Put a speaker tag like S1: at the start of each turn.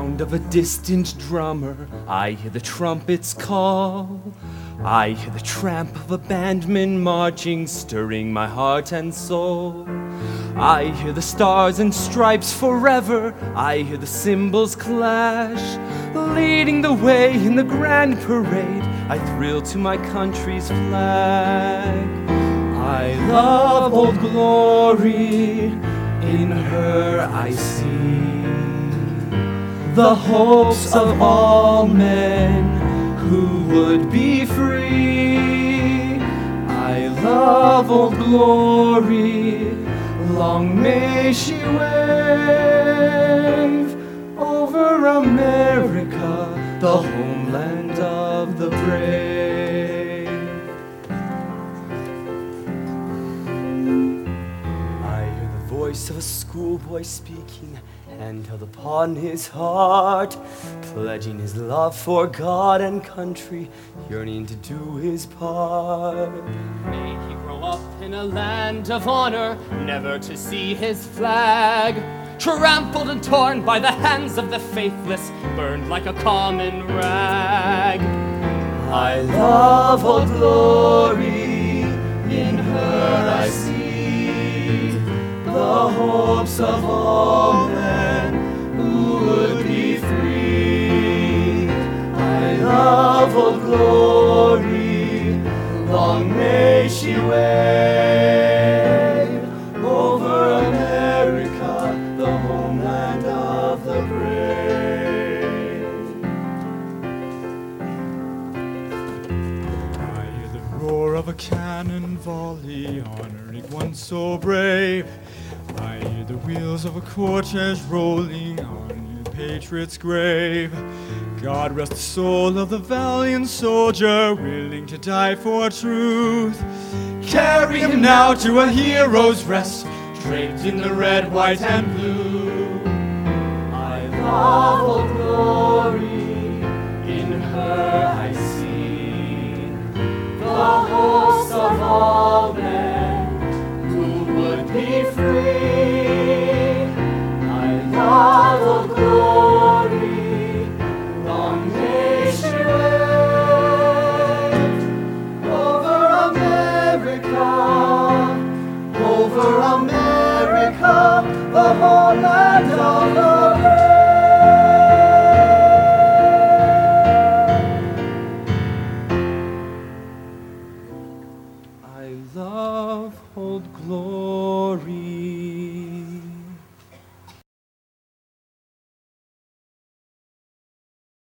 S1: sound of a distant drummer, I hear the trumpets call. I hear the tramp of a bandman marching, stirring my heart and soul. I hear the stars and stripes forever, I hear the cymbals clash. Leading the way in the grand parade, I thrill to my country's flag. I love Old Glory, in her I see the hopes of all men who would be free. I love Old Glory, long may she wave over America, the homeland of the brave. I hear the voice of a schoolboy speaking, hand held upon his heart, pledging his love for God and country, yearning to do his part.
S2: May he grow up in a land of honor, never to see his flag trampled and torn by the hands of the faithless, burned like a common rag.
S1: I love Old Glory, in her I see the hopes of all men who would be free. I love Old Glory, long may she wave over America, the homeland of the brave.
S3: I hear the roar of a cannon volley, honoring one so brave. I hear the wheels of a cortege rolling on a patriot's grave. God rest the soul of the valiant soldier, willing to die for truth. Carry him now to a hero's rest, draped in the red, white, and blue.
S1: I love Old Glory, in her I see the hopes of all men who would be free. I love Old Glory, long may she wave over America, the homeland of the brave. I love Old Glory.